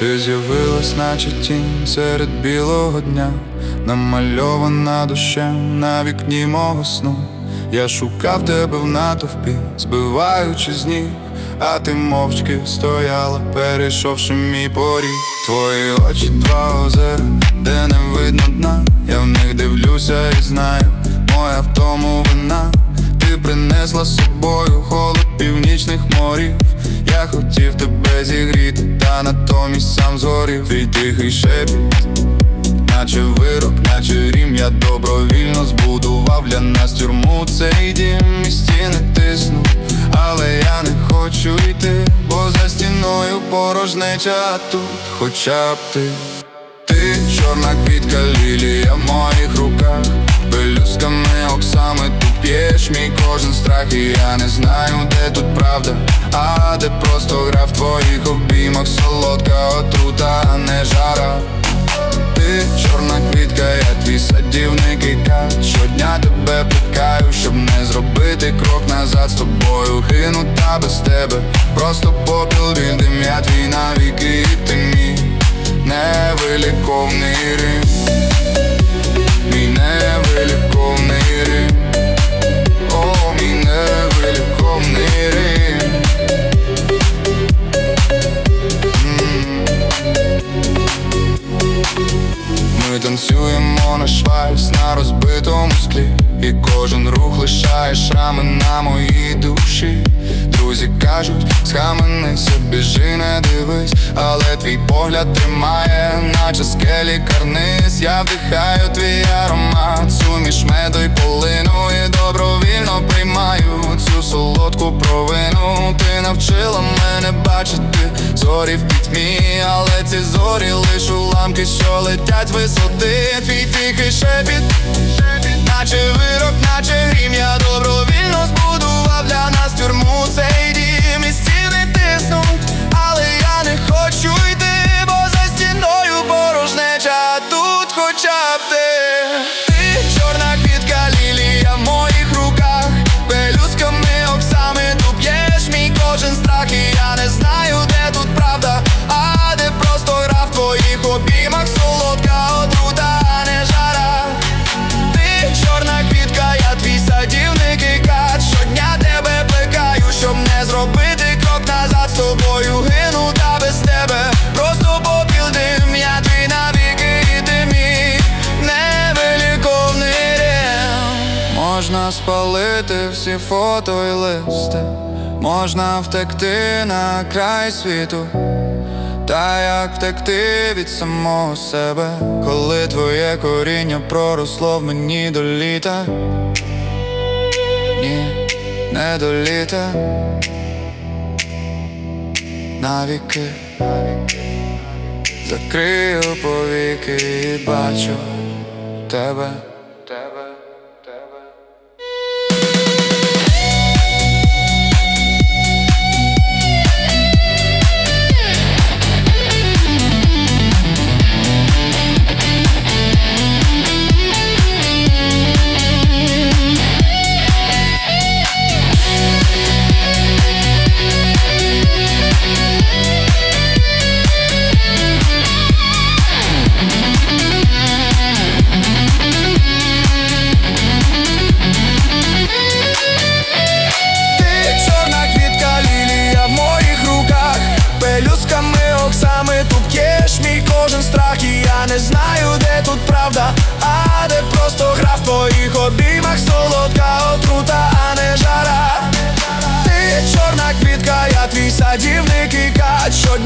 Ти з'явилась, наче тінь серед білого дня, намальована дощем на вікні мого сну. Я шукав тебе в натовпі, збиваючи з ніг, а ти мовчки стояла, перейшовши мій поріг. Твої очі два озера, де не видно дна. Я в них дивлюся і знаю, моя в тому вина. Ти принесла з собою холод північних морів. Я хотів тебе зігріти, та натомість сам згорів. Твій тихий шепіт, наче вирок, наче рім. Я добровільно збудував для нас тюрму. Цей дім і стіни тиснуть, але я не хочу йти, бо за стіною порожнеча, а тут хоча б ти. Ти чорна квітка, лілія в моїх руках, пелюстками оксами ти п'єш мій кожен страх. І я не знаю, де тут правда, а де просто гра в твоїх обіймах. Солодка отрута, а не жара. Ти чорна квітка, я твій садівник і кат. Щодня тебе плекаю, щоб не зробити крок назад. З тобою гину, та без тебе просто попіл, біль, дим. Я твій навіки, і ти мій невиліковний Рим. Мій невиліковний Рим. О, мій невиліковний Рим. Ми танцюємо наш вальс на розбитому склі, і кожен рух лишає шрами на моїй душі. Друзі кажуть, схаменися, біжи, не дивись, але твій погляд тримає, наче скелі карниз. Я вдихаю твій аромат, суміш меду й полину, і добровільно приймаю цю солодку провину. Ти навчила мене бачити зорі в пітьмі, але ці зорі лиш уламки, що летять з висоти. Твій тихий шепіт, наче вирок, наче грім. Я добровільно збудував для нас тюрму. Цей дім і стіни тиснуть, але я не хочу йти, бо за стіною порожнеча, а тут хоча б ти. Ти чорна квітка, лілія в моїх руках, пелюстками оксами ти п'єш мій кожен страх. І я не знаю, де тут правда, а де просто гра в твоїх обіймах. Солодка отрута, а не жара. Ти чорна квітка, я твій садівник і кат. Щодня тебе плекаю, щоб не зробити крок назад. З тобою гину, та без тебе просто попіл, дим. Я твій навіки, і ти мій невиліковний Рим. Можна спалити всі фото і листи, можна втекти на край світу. Та як втекти від самого себе, коли твоє коріння проросло в мені до літа? Ні, не до літа. Навіки закрию повіки і бачу тебе. Не знаю, де тут правда, а де просто гра в твоїх обіймах. Солодка отрута, а не жара. Ти чорна квітка, я твій садівник і кат.